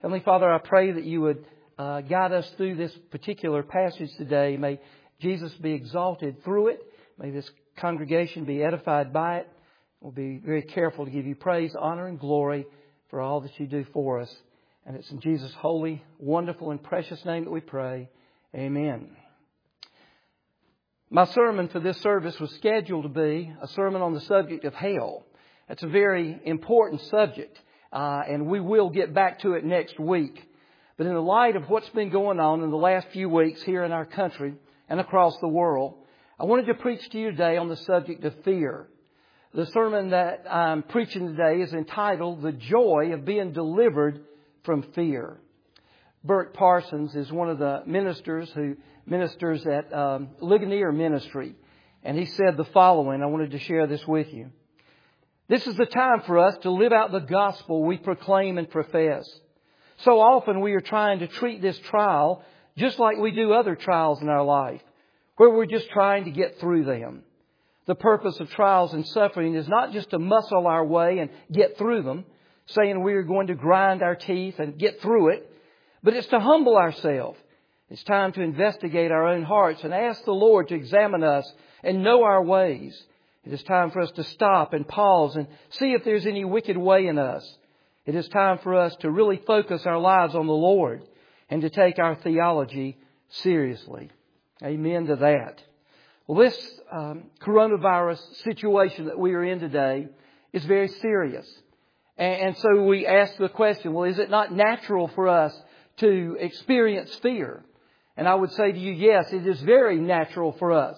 Heavenly Father, I pray that you would guide us through this particular passage today. May Jesus be exalted through it. May this congregation be edified by it. We'll be very careful to give you praise, honor, and glory for all that you do for us. And it's in Jesus' holy, wonderful, and precious name that we pray. Amen. My sermon for this service was scheduled to be a sermon on the subject of hell. That's a very important subject, and we will get back to it next week. But in the light of what's been going on in the last few weeks here in our country and across the world, I wanted to preach to you today on the subject of fear. The sermon that I'm preaching today is entitled, The Joy of Being Delivered from Fear. Bert Parsons is one of the ministers who ministers at Ligonier Ministry. And he said the following. I wanted to share this with you. This is the time for us to live out the gospel we proclaim and profess. So often we are trying to treat this trial just like we do other trials in our life, where we're just trying to get through them. The purpose of trials and suffering is not just to muscle our way and get through them, saying we are going to grind our teeth and get through it, but it's to humble ourselves. It's time to investigate our own hearts and ask the Lord to examine us and know our ways. It is time for us to stop and pause and see if there's any wicked way in us. It is time for us to really focus our lives on the Lord and to take our theology seriously. Amen to that. Well, this coronavirus situation that we are in today is very serious. And so we ask the question, well, is it not natural for us to experience fear? And I would say to you, yes, it is very natural for us.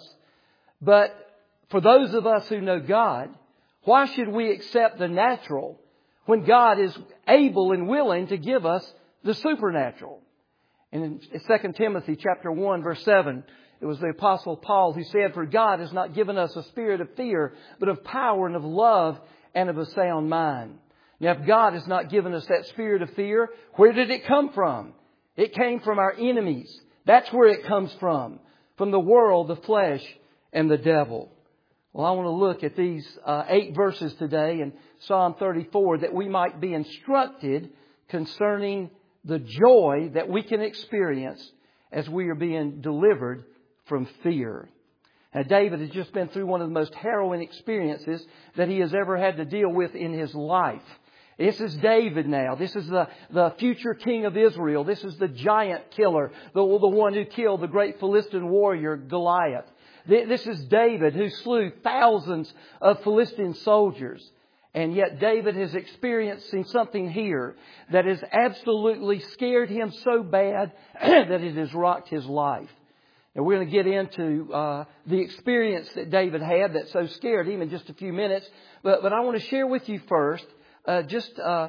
But for those of us who know God, why should we accept the natural when God is able and willing to give us the supernatural? And in 2 Timothy chapter 1, verse 7, it was the Apostle Paul who said, For God has not given us a spirit of fear, but of power and of love and of a sound mind. Now, if God has not given us that spirit of fear, where did it come from? It came from our enemies. That's where it comes from the world, the flesh, and the devil. Well, I want to look at these 8 verses today in Psalm 34 that we might be instructed concerning the joy that we can experience as we are being delivered from fear. Now, David has just been through one of the most harrowing experiences that he has ever had to deal with in his life. This is David now. This is the future king of Israel. This is the giant killer, the one who killed the great Philistine warrior Goliath. This is David who slew thousands of Philistine soldiers. And yet David is experiencing something here that has absolutely scared him so bad that it has rocked his life. And we're going to get into the experience that David had that so scared him in just a few minutes. But I want to share with you first just a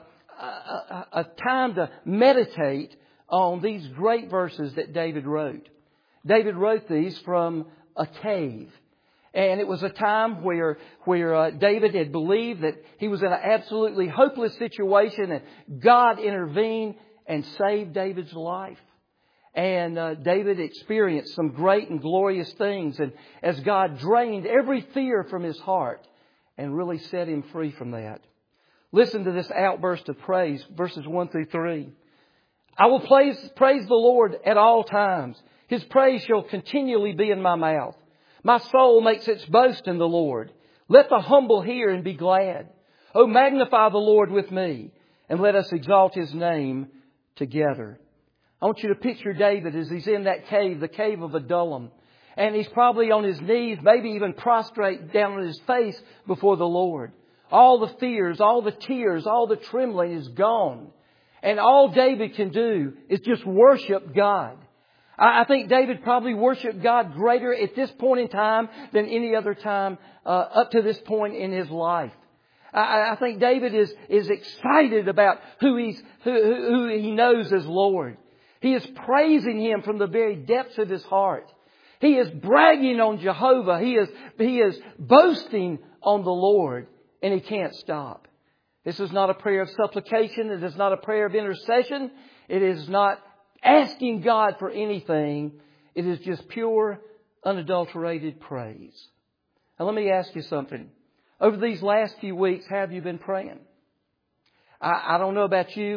time to meditate on these great verses that David wrote. David wrote these from a cave. And it was a time where David had believed that he was in an absolutely hopeless situation, and God intervened and saved David's life. And David experienced some great and glorious things, and as God drained every fear from his heart and really set him free from that. Listen to this outburst of praise, verses 1 through 3. I will praise the Lord at all times. His praise shall continually be in my mouth. My soul makes its boast in the Lord. Let the humble hear and be glad. Oh, magnify the Lord with me, and let us exalt His name together. I want you to picture David as he's in that cave, the cave of Adullam. And he's probably on his knees, maybe even prostrate down on his face before the Lord. All the fears, all the tears, all the trembling is gone. And all David can do is just worship God. I think David probably worshiped God greater at this point in time than any other time up to this point in his life. I think David is excited about who he knows as Lord. He is praising Him from the very depths of his heart. He is bragging on Jehovah. He is boasting on the Lord, and he can't stop. This is not a prayer of supplication. It is not a prayer of intercession. It is not asking God for anything. It is just pure, unadulterated praise. Now let me ask you something. Over these last few weeks, how have you been praying? I don't know about you, but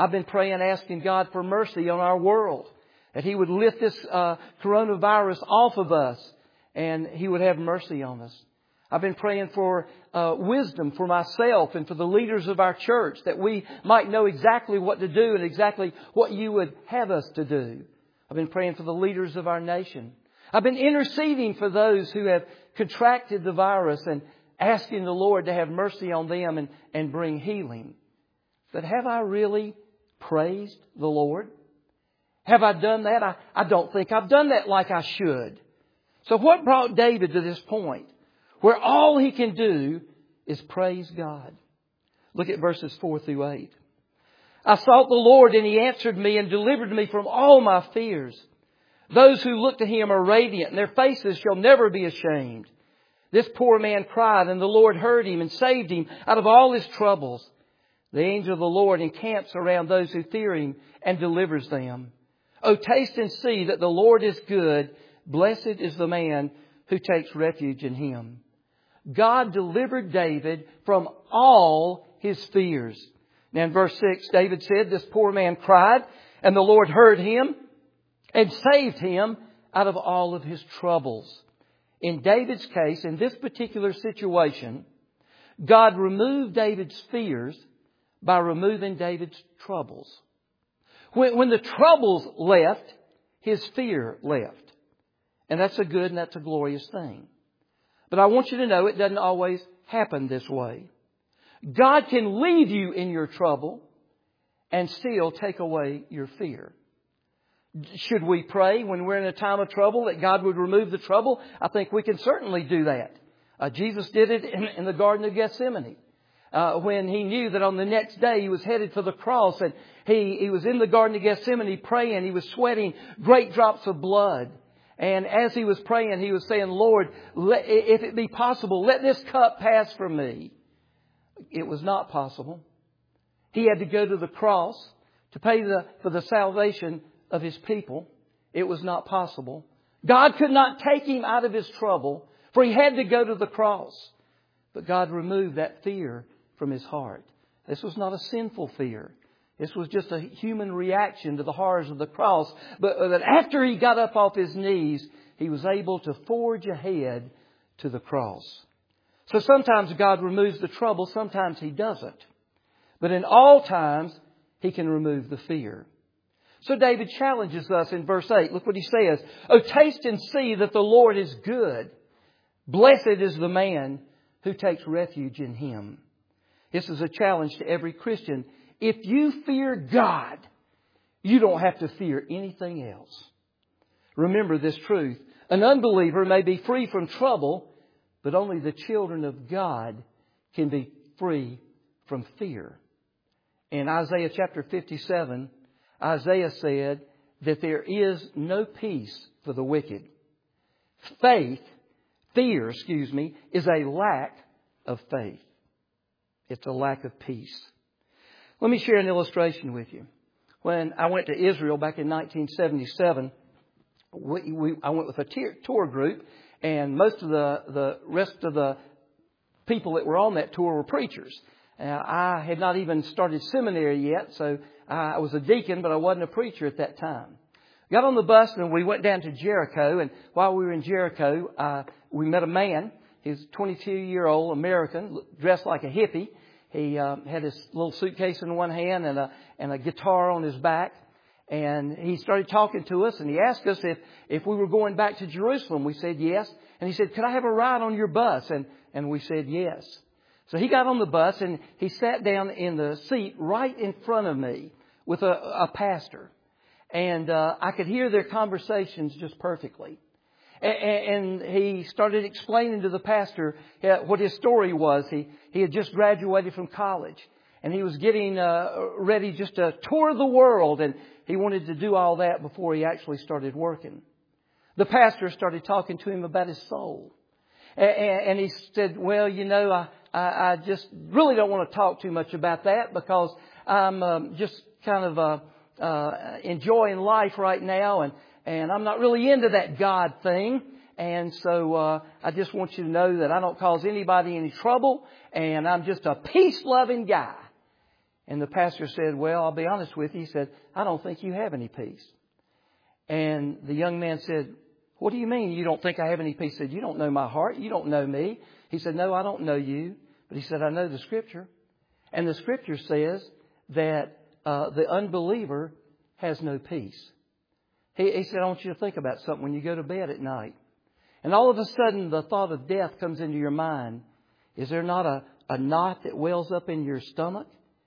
I've been praying, asking God for mercy on our world, that He would lift this coronavirus off of us and He would have mercy on us. I've been praying for wisdom for myself and for the leaders of our church, that we might know exactly what to do and exactly what You would have us to do. I've been praying for the leaders of our nation. I've been interceding for those who have contracted the virus and asking the Lord to have mercy on them and bring healing. But have I really praised the Lord? Have I done that? I don't think I've done that like I should. So what brought David to this point where all he can do is praise God? Look at verses 4 through 8. I sought the Lord and He answered me and delivered me from all my fears. Those who look to Him are radiant and their faces shall never be ashamed. This poor man cried and the Lord heard him and saved him out of all his troubles. The angel of the Lord encamps around those who fear Him and delivers them. Oh, taste and see that the Lord is good. Blessed is the man who takes refuge in Him. God delivered David from all his fears. Now in verse 6, David said, this poor man cried and the Lord heard him and saved him out of all of his troubles. In David's case, in this particular situation, God removed David's fears by removing David's troubles. When the troubles left, his fear left. And that's a good and that's a glorious thing. But I want you to know it doesn't always happen this way. God can leave you in your trouble and still take away your fear. Should we pray when we're in a time of trouble that God would remove the trouble? I think we can certainly do that. Jesus did it in the Garden of Gethsemane. When He knew that on the next day He was headed for the cross, and He was in the Garden of Gethsemane praying. He was sweating great drops of blood. And as He was praying, He was saying, Lord, if it be possible, let this cup pass from me. It was not possible. He had to go to the cross to pay for the salvation of His people. It was not possible. God could not take Him out of His trouble, for He had to go to the cross. But God removed that fear from His heart. This was not a sinful fear. This was just a human reaction to the horrors of the cross. But after He got up off His knees, He was able to forge ahead to the cross. So sometimes God removes the trouble, sometimes He doesn't. But in all times, He can remove the fear. So David challenges us in verse 8. Look what he says. Oh, taste and see that the Lord is good. Blessed is the man who takes refuge in Him. This is a challenge to every Christian. If you fear God, you don't have to fear anything else. Remember this truth. An unbeliever may be free from trouble, but only the children of God can be free from fear. In Isaiah chapter 57, Isaiah said that there is no peace for the wicked. Fear, is a lack of faith. It's a lack of peace. Let me share an illustration with you. When I went to Israel back in 1977, I went with a tour group, and most of the rest of the people that were on that tour were preachers. I had not even started seminary yet, so I was a deacon, but I wasn't a preacher at that time. Got on the bus and we went down to Jericho, and while we were in Jericho, we met a man. He was a 22-year-old American, dressed like a hippie. He had his little suitcase in one hand and a guitar on his back. And he started talking to us, and he asked us if we were going back to Jerusalem. We said yes. And he said, could I have a ride on your bus? And we said yes. So he got on the bus and he sat down in the seat right in front of me with a pastor. And I could hear their conversations just perfectly. And he started explaining to the pastor what his story was. He had just graduated from college, and he was getting ready just to tour the world, and he wanted to do all that before he actually started working. The pastor started talking to him about his soul. And he said, well, I just really don't want to talk too much about that because I'm just kind of enjoying life right now, and I'm not really into that God thing. And so I just want you to know that I don't cause anybody any trouble, and I'm just a peace-loving guy. And the pastor said, well, I'll be honest with you. He said, I don't think you have any peace. And the young man said, what do you mean you don't think I have any peace? He said, you don't know my heart. You don't know me. He said, no, I don't know you. But he said, I know the Scripture. And the Scripture says that the unbeliever has no peace. He said, I want you to think about something when you go to bed at night. And all of a sudden, the thought of death comes into your mind. Is there not a knot that wells up in your stomach?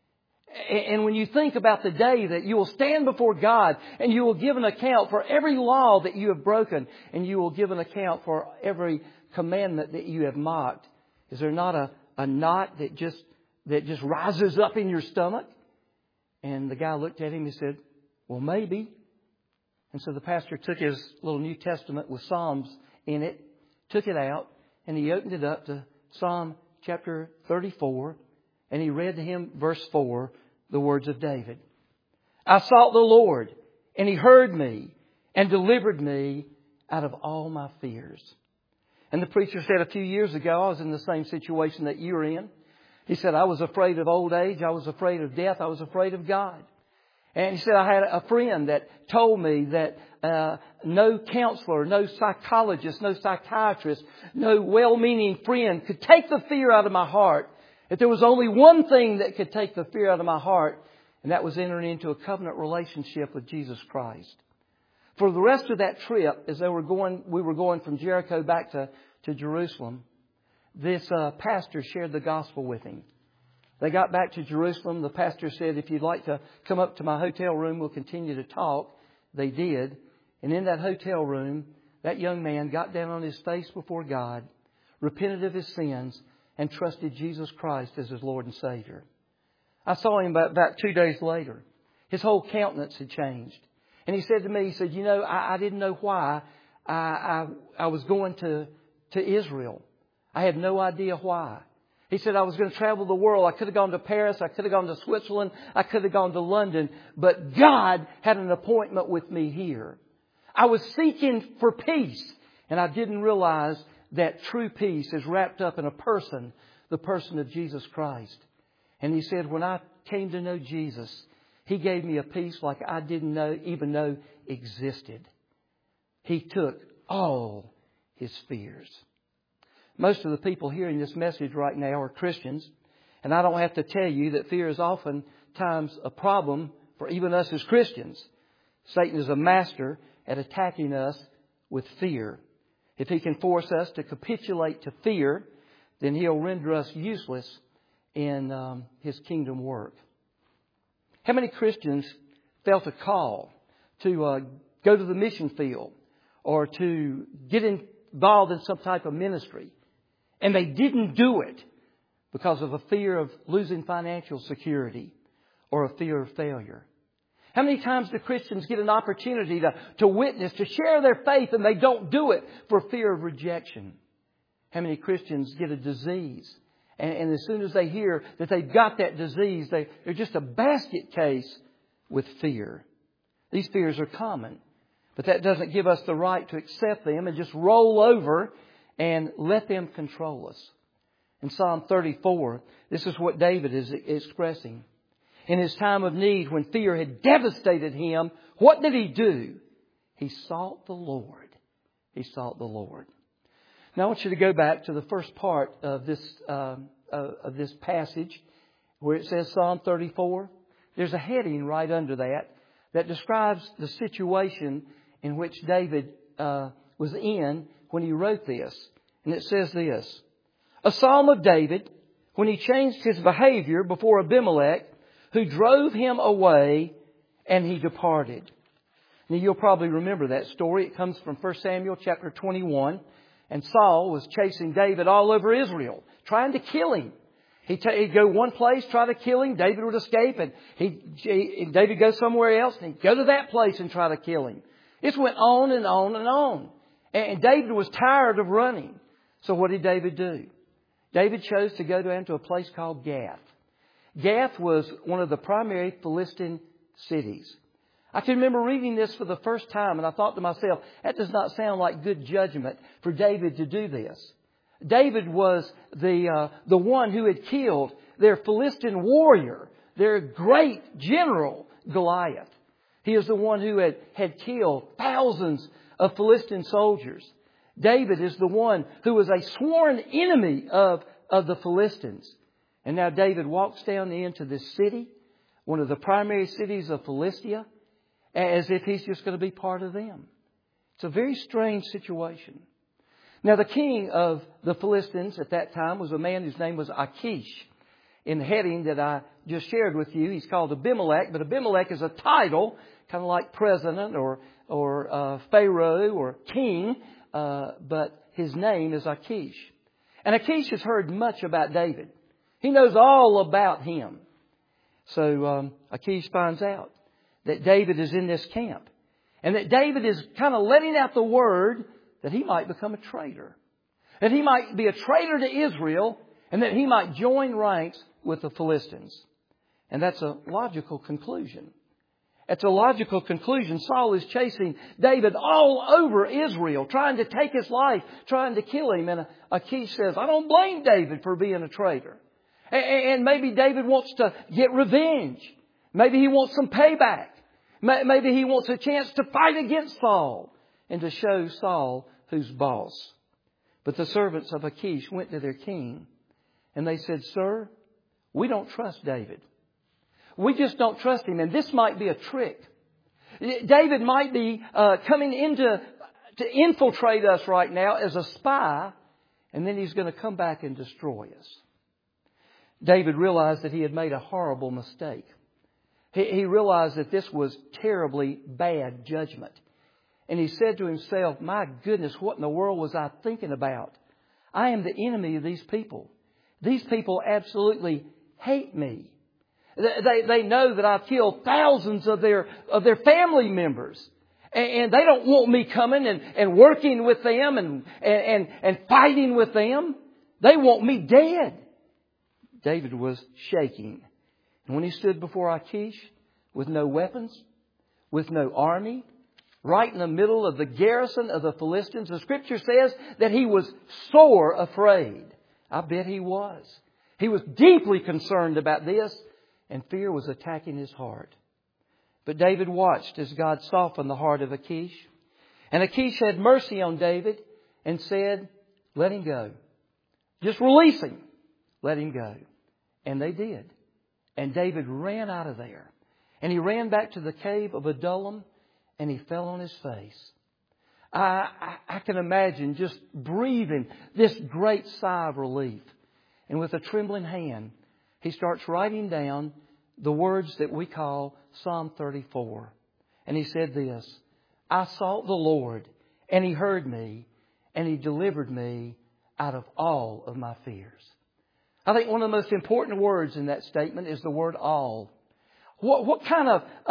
And when you think about the day that you will stand before God and you will give an account for every law that you have broken, and you will give an account for every commandment that you have mocked, is there not a knot that just rises up in your stomach? And the guy looked at him and said, well, maybe. And so the pastor took his little New Testament with Psalms in it, took it out, and he opened it up to Psalm chapter 34, and he read to him verse 4, the words of David. I sought the Lord, and He heard me and delivered me out of all my fears. And the preacher said a few years ago, I was in the same situation that you're in. He said, I was afraid of old age. I was afraid of death. I was afraid of God. And he said, I had a friend that told me that no counselor, no psychologist, no psychiatrist, no well-meaning friend could take the fear out of my heart. That there was only one thing that could take the fear out of my heart, and that was entering into a covenant relationship with Jesus Christ. For the rest of that trip, as we were going from Jericho back to Jerusalem, this pastor shared the gospel with him. They got back to Jerusalem. The pastor said, if you'd like to come up to my hotel room, we'll continue to talk. They did. And in that hotel room, that young man got down on his face before God, repented of his sins, and trusted Jesus Christ as his Lord and Savior. I saw him about 2 days later. His whole countenance had changed. And he said to me, he said, you know, I didn't know why I was going to Israel. I had no idea why. He said, I was going to travel the world. I could have gone to Paris. I could have gone to Switzerland. I could have gone to London. But God had an appointment with me here. I was seeking for peace. And I didn't realize that true peace is wrapped up in a person, the person of Jesus Christ. And he said, when I came to know Jesus, He gave me a peace like I didn't even know existed. He took all His fears. Most of the people hearing this message right now are Christians. And I don't have to tell you that fear is oftentimes a problem for even us as Christians. Satan is a master at attacking us with fear. If he can force us to capitulate to fear, then he'll render us useless in his kingdom work. How many Christians felt a call to go to the mission field or to get involved in some type of ministry, and they didn't do it because of a fear of losing financial security or a fear of failure? How many times do Christians get an opportunity to witness, to share their faith, and they don't do it for fear of rejection? How many Christians get a disease, and as soon as they hear that they've got that disease, they're just a basket case with fear? These fears are common, but that doesn't give us the right to accept them and just roll over and let them control us. In Psalm 34, this is what David is expressing. In his time of need, when fear had devastated him, what did he do? He sought the Lord. He sought the Lord. Now I want you to go back to the first part of this passage where it says Psalm 34. There's a heading right under that describes the situation in which David was in when he wrote this. And it says this: a psalm of David when he changed his behavior before Abimelech, who drove him away, and he departed. Now you'll probably remember that story. It comes from 1 Samuel chapter 21. And Saul was chasing David all over Israel, trying to kill him. He'd go one place, try to kill him. David would escape, and David go somewhere else, and he'd go to that place and try to kill him. This went on and on and on. And David was tired of running. So what did David do? David chose to go down to a place called Gath. Gath was one of the primary Philistine cities. I can remember reading this for the first time, and I thought to myself, that does not sound like good judgment for David to do this. David was the one who had killed their Philistine warrior, their great general, Goliath. He is the one who had killed thousands of Philistine soldiers. David is the one who was a sworn enemy of the Philistines. And now David walks down into this city, one of the primary cities of Philistia, as if he's just going to be part of them. It's a very strange situation. Now the king of the Philistines at that time was a man whose name was Achish. In the heading that I just shared with you, he's called Abimelech, but Abimelech is a title, kind of like president or pharaoh or king, but his name is Achish. And Achish has heard much about David. He knows all about him. So Achish finds out that David is in this camp. And that David is kind of letting out the word that he might become a traitor. That he might be a traitor to Israel and that he might join ranks with the Philistines. And that's a logical conclusion. It's a logical conclusion. Saul is chasing David all over Israel, trying to take his life, trying to kill him. And Achish says, I don't blame David for being a traitor. And maybe David wants to get revenge. Maybe he wants some payback. Maybe he wants a chance to fight against Saul and to show Saul who's boss. But the servants of Achish went to their king and they said, Sir, we don't trust David. We just don't trust him. And this might be a trick. David might be coming in to infiltrate us right now as a spy. And then he's going to come back and destroy us. David realized that he had made a horrible mistake. He realized that this was terribly bad judgment. And he said to himself, my goodness, what in the world was I thinking about? I am the enemy of these people. These people absolutely hate me. They know that I've killed thousands of their family members. And they don't want me coming and working with them and fighting with them. They want me dead. David was shaking. And when he stood before Achish with no weapons, with no army, right in the middle of the garrison of the Philistines, the Scripture says that he was sore afraid. I bet he was. He was deeply concerned about this, and fear was attacking his heart. But David watched as God softened the heart of Achish. And Achish had mercy on David and said, let him go. Just release him. Let him go. And they did. And David ran out of there. And he ran back to the cave of Adullam and he fell on his face. I can imagine just breathing this great sigh of relief. And with a trembling hand, he starts writing down the words that we call Psalm 34. And he said this, I sought the Lord and He heard me and He delivered me out of all of my fears. I think one of the most important words in that statement is the word all. What kind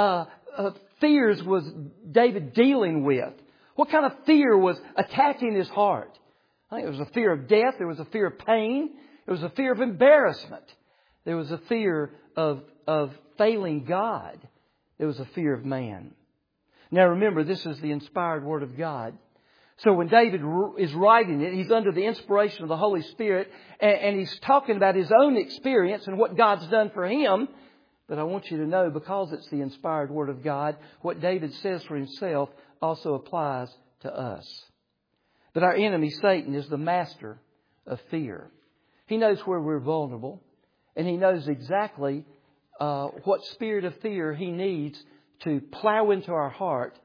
of fears was David dealing with? What kind of fear was attacking his heart? I think it was a fear of death. There was a fear of pain. There was a fear of embarrassment. There was a fear of failing God. There was a fear of man. Now remember, this is the inspired Word of God. So when David is writing it, he's under the inspiration of the Holy Spirit and he's talking about his own experience and what God's done for him. But I want you to know, because it's the inspired Word of God, what David says for himself also applies to us. But our enemy, Satan, is the master of fear. He knows where we're vulnerable and he knows exactly what spirit of fear he needs to plow into our heart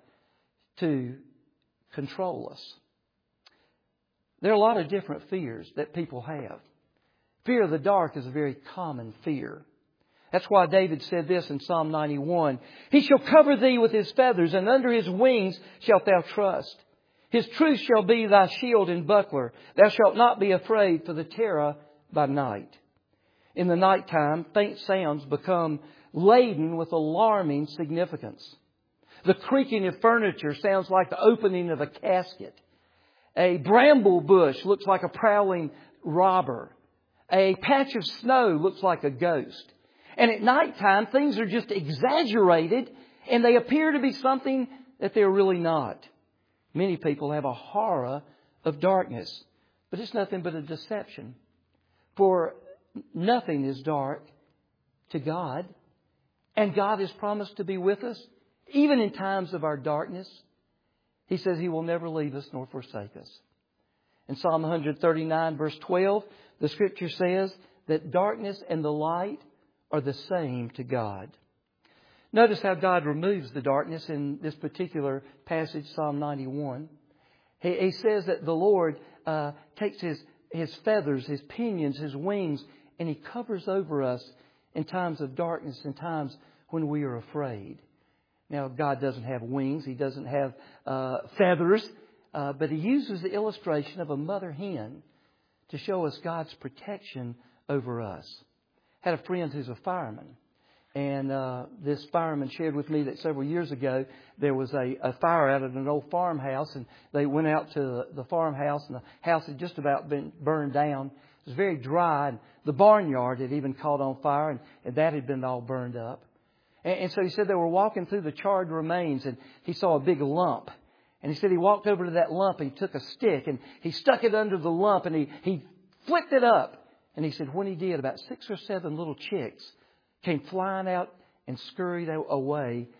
to control us. There are a lot of different fears that people have. Fear of the dark is a very common fear. That's why David said this in Psalm 91. He shall cover thee with His feathers, and under His wings shalt thou trust. His truth shall be thy shield and buckler. Thou shalt not be afraid for the terror by night. In the nighttime, faint sounds become laden with alarming significance. The creaking of furniture sounds like the opening of a casket. A bramble bush looks like a prowling robber. A patch of snow looks like a ghost. And at nighttime, things are just exaggerated and they appear to be something that they're really not. Many people have a horror of darkness, but it's nothing but a deception. For nothing is dark to God. And God has promised to be with us, even in times of our darkness. He says He will never leave us nor forsake us. In Psalm 139, verse 12, the Scripture says that darkness and the light are the same to God. Notice how God removes the darkness in this particular passage, Psalm 91. He says that the Lord takes His feathers, His pinions, His wings, and He covers over us in times of darkness, in times when we are afraid. Now, God doesn't have wings. He doesn't have feathers. But He uses the illustration of a mother hen to show us God's protection over us. I had a friend who's a fireman. And this fireman shared with me that several years ago there was a fire out at an old farmhouse. And they went out to the farmhouse, and the house had just about been burned down. It was very dry. And the barnyard had even caught on fire, and that had been all burned up. And so he said they were walking through the charred remains, and he saw a big lump. And he said he walked over to that lump, and he took a stick, and he stuck it under the lump, and he flicked it up. And he said when he did, about 6 or 7 little chicks came flying out and scurried away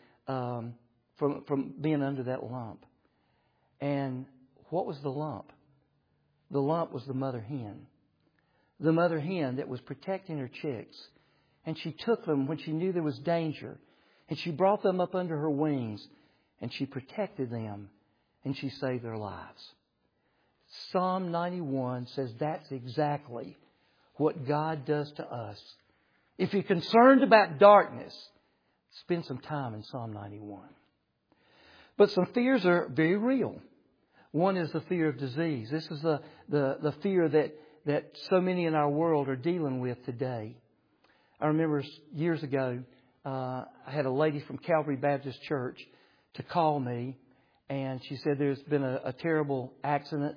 from being under that lump. And what was the lump? The lump was the mother hen. The mother hen that was protecting her chicks. And she took them when she knew there was danger. And she brought them up under her wings. And she protected them. And she saved their lives. Psalm 91 says that's exactly what God does to us. If you're concerned about darkness, spend some time in Psalm 91. But some fears are very real. One is the fear of disease. This is the fear that so many in our world are dealing with today. I remember years ago, I had a lady from Calvary Baptist Church to call me, and she said there's been a terrible accident.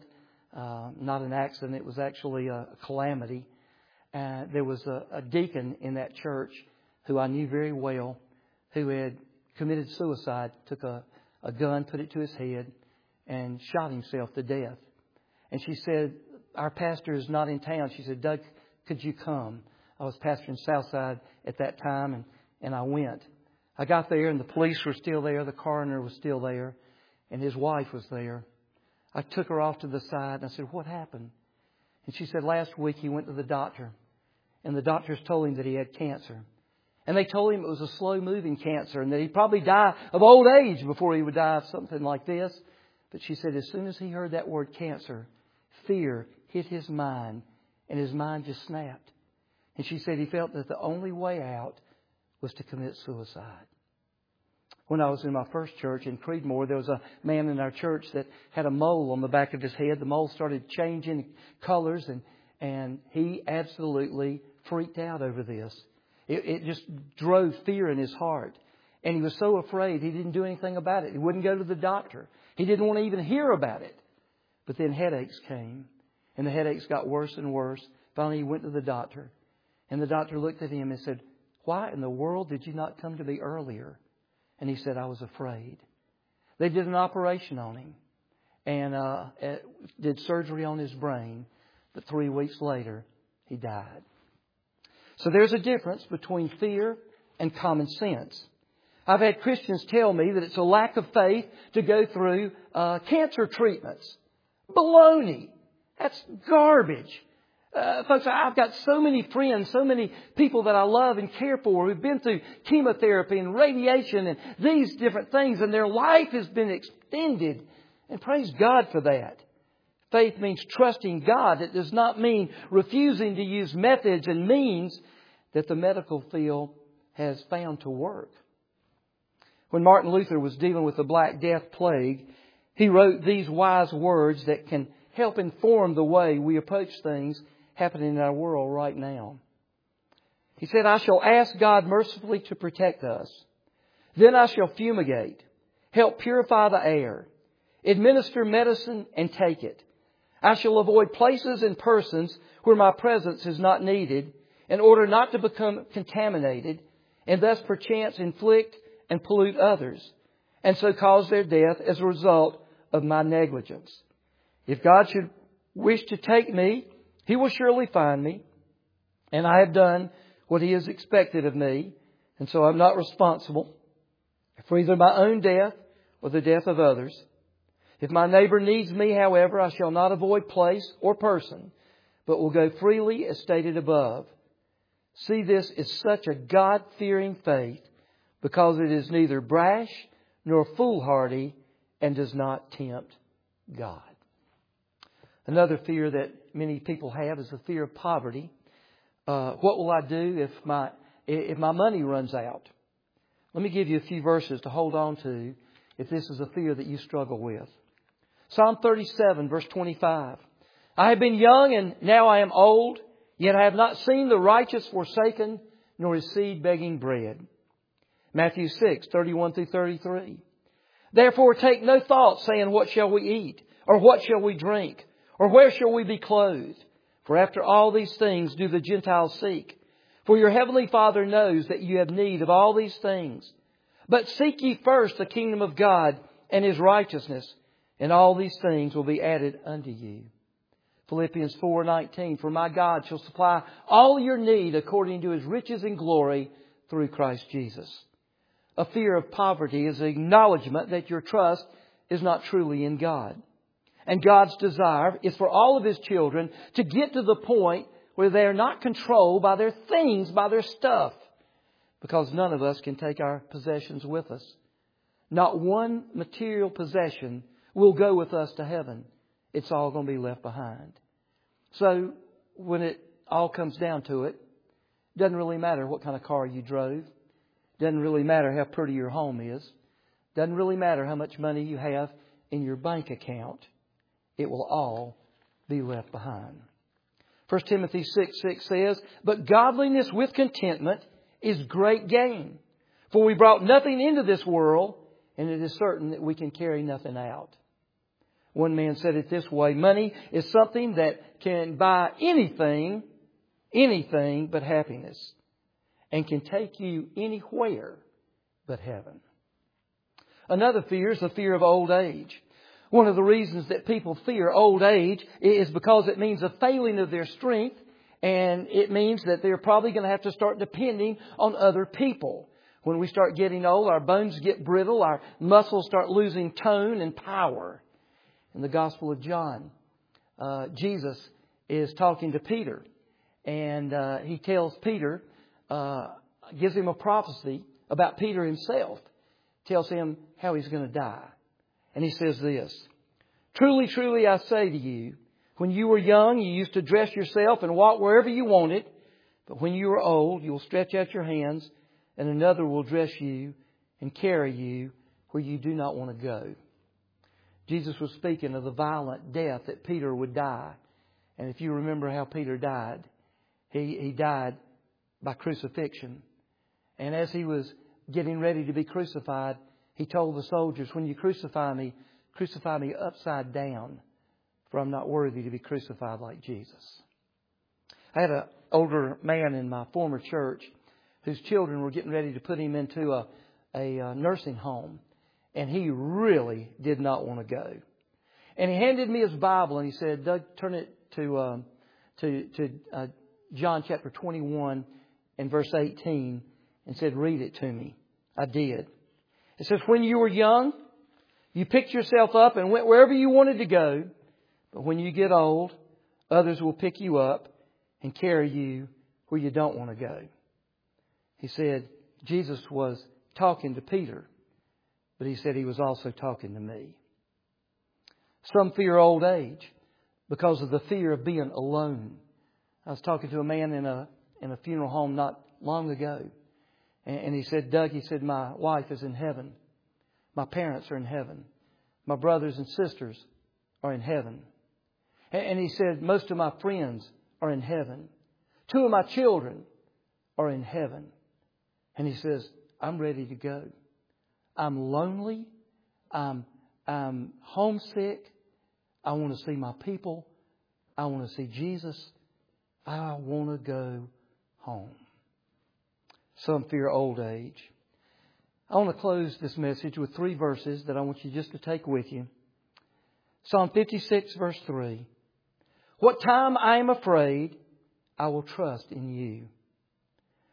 Not an accident, it was actually a calamity. There was a deacon in that church who I knew very well, who had committed suicide, took a gun, put it to his head, and shot himself to death. And she said, our pastor is not in town. She said, Doug, could you come? I was pastoring Southside at that time, and I went. I got there, and the police were still there. The coroner was still there, and his wife was there. I took her off to the side, and I said, what happened? And she said, last week he went to the doctor, and the doctors told him that he had cancer. And they told him it was a slow-moving cancer and that he'd probably die of old age before he would die of something like this. But she said as soon as he heard that word cancer, fear hit his mind, and his mind just snapped. And she said he felt that the only way out was to commit suicide. When I was in my first church in Creedmoor, there was a man in our church that had a mole on the back of his head. The mole started changing colors, and he absolutely freaked out over this. It just drove fear in his heart. And he was so afraid he didn't do anything about it. He wouldn't go to the doctor. He didn't want to even hear about it. But then headaches came, and the headaches got worse and worse. Finally, he went to the doctor. And the doctor looked at him and said, why in the world did you not come to me earlier? And he said, I was afraid. They did an operation on him and did surgery on his brain. But 3 weeks later, he died. So there's a difference between fear and common sense. I've had Christians tell me that it's a lack of faith to go through cancer treatments. Baloney. That's garbage. Folks, I've got so many friends, so many people that I love and care for who've been through chemotherapy and radiation and these different things, and their life has been extended. And praise God for that. Faith means trusting God. It does not mean refusing to use methods and means that the medical field has found to work. When Martin Luther was dealing with the Black Death plague, he wrote these wise words that can help inform the way we approach things happening in our world right now. He said, I shall ask God mercifully to protect us. Then I shall fumigate, help purify the air, administer medicine and take it. I shall avoid places and persons where my presence is not needed in order not to become contaminated and thus perchance inflict and pollute others and so cause their death as a result of my negligence. If God should wish to take me, He will surely find me, and I have done what He has expected of me. And so I'm not responsible for either my own death or the death of others. If my neighbor needs me, however, I shall not avoid place or person, but will go freely as stated above. See, this is such a God-fearing faith because it is neither brash nor foolhardy and does not tempt God. Another fear that many people have is the fear of poverty. What will I do if my money runs out? Let me give you a few verses to hold on to if this is a fear that you struggle with. Psalm 37, verse 25. I have been young and now I am old, yet I have not seen the righteous forsaken, nor his seed begging bread. Matthew 6, 31 through 33. Therefore take no thought, saying, what shall we eat? Or what shall we drink? Or where shall we be clothed? For after all these things do the Gentiles seek. For your heavenly Father knows that you have need of all these things. But seek ye first the kingdom of God and His righteousness, and all these things will be added unto you. Philippians 4:19, for my God shall supply all your need according to His riches and glory through Christ Jesus. A fear of poverty is an acknowledgement that your trust is not truly in God. And God's desire is for all of His children to get to the point where they are not controlled by their things, by their stuff. Because none of us can take our possessions with us. Not one material possession will go with us to heaven. It's all going to be left behind. So when it all comes down to it, it doesn't really matter what kind of car you drove. Doesn't really matter how pretty your home is. Doesn't really matter how much money you have in your bank account. It will all be left behind. 1 Timothy 6:6 says, but godliness with contentment is great gain. For we brought nothing into this world, and it is certain that we can carry nothing out. One man said it this way, money is something that can buy anything but happiness, and can take you anywhere but heaven. Another fear is the fear of old age. One of the reasons that people fear old age is because it means a failing of their strength, and it means that they're probably going to have to start depending on other people. When we start getting old, our bones get brittle, our muscles start losing tone and power. In the Gospel of John, Jesus is talking to Peter, and He tells Peter, gives him a prophecy about Peter himself, tells him how he's going to die. And He says this, truly, truly, I say to you, when you were young, you used to dress yourself and walk wherever you wanted. But when you are old, you will stretch out your hands, and another will dress you and carry you where you do not want to go. Jesus was speaking of the violent death that Peter would die. And if you remember how Peter died, he died by crucifixion. And as he was getting ready to be crucified, he told the soldiers, when you crucify me upside down, for I'm not worthy to be crucified like Jesus. I had an older man in my former church whose children were getting ready to put him into a nursing home. And he really did not want to go. And he handed me his Bible and he said, Doug, turn it to John chapter 21 and verse 18 and said, read it to me. I did. It says, when you were young, you picked yourself up and went wherever you wanted to go. But when you get old, others will pick you up and carry you where you don't want to go. He said, Jesus was talking to Peter. But He said He was also talking to me. Some fear old age because of the fear of being alone. I was talking to a man in a funeral home not long ago. And he said, Doug, he said, my wife is in heaven. My parents are in heaven. My brothers and sisters are in heaven. And he said, most of my friends are in heaven. 2 of my children are in heaven. And he says, I'm ready to go. I'm lonely. I'm homesick. I want to see my people. I want to see Jesus. I want to go home. Some fear old age. I want to close this message with 3 verses that I want you just to take with you. Psalm 56 verse 3. What time I am afraid, I will trust in you.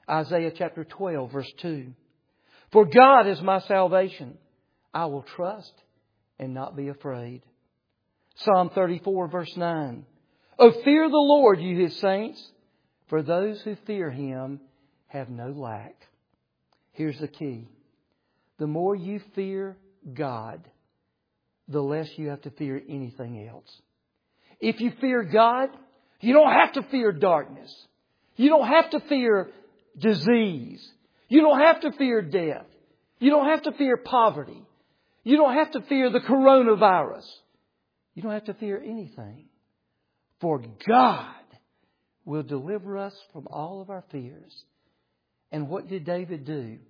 Isaiah chapter 12, verse 2. For God is my salvation. I will trust and not be afraid. Psalm 34, verse 9. Oh, fear the Lord, you His saints, for those who fear Him have no lack. Here's the key. The more you fear God, the less you have to fear anything else. If you fear God, you don't have to fear darkness. You don't have to fear disease. You don't have to fear death. You don't have to fear poverty. You don't have to fear the coronavirus. You don't have to fear anything. For God will deliver us from all of our fears. And what did David do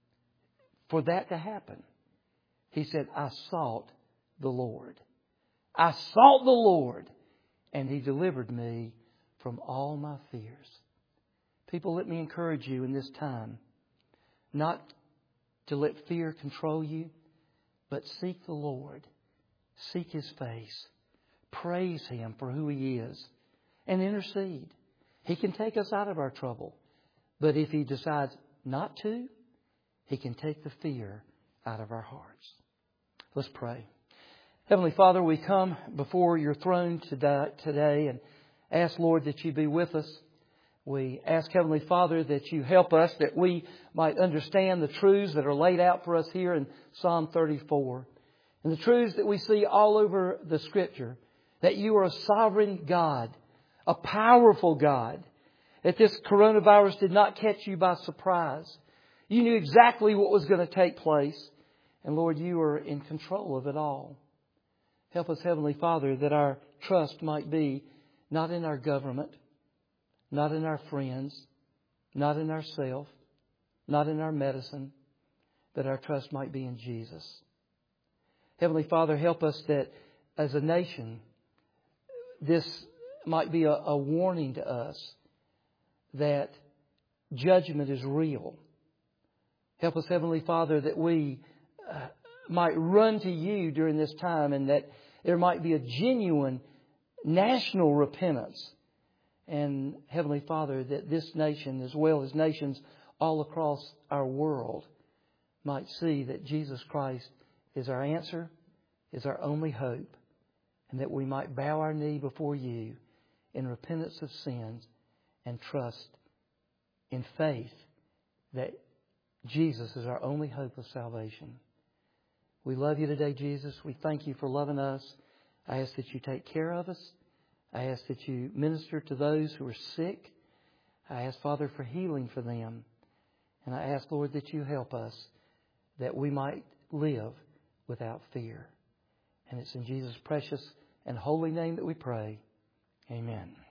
for that to happen? He said, I sought the Lord. I sought the Lord, and He delivered me from all my fears. People, let me encourage you in this time not to let fear control you, but seek the Lord. Seek His face. Praise Him for who He is. And intercede. He can take us out of our trouble. But if He decides not to, He can take the fear out of our hearts. Let's pray. Heavenly Father, we come before Your throne today and ask, Lord, that You be with us. We ask, Heavenly Father, that You help us, that we might understand the truths that are laid out for us here in Psalm 34. And the truths that we see all over the Scripture, that You are a sovereign God, a powerful God, that this coronavirus did not catch You by surprise. You knew exactly what was going to take place. And Lord, You are in control of it all. Help us, Heavenly Father, that our trust might be not in our government, not in our friends, not in ourselves, not in our medicine, that our trust might be in Jesus. Heavenly Father, help us that as a nation, this might be a warning to us that judgment is real. Help us, Heavenly Father, that we might run to You during this time, and that there might be a genuine national repentance. And Heavenly Father, that this nation, as well as nations all across our world, might see that Jesus Christ is our answer, is our only hope, and that we might bow our knee before You in repentance of sins and trust in faith that Jesus is our only hope of salvation. We love You today, Jesus. We thank You for loving us. I ask that You take care of us. I ask that You minister to those who are sick. I ask, Father, for healing for them. And I ask, Lord, that You help us that we might live without fear. And it's in Jesus' precious and holy name that we pray. Amen.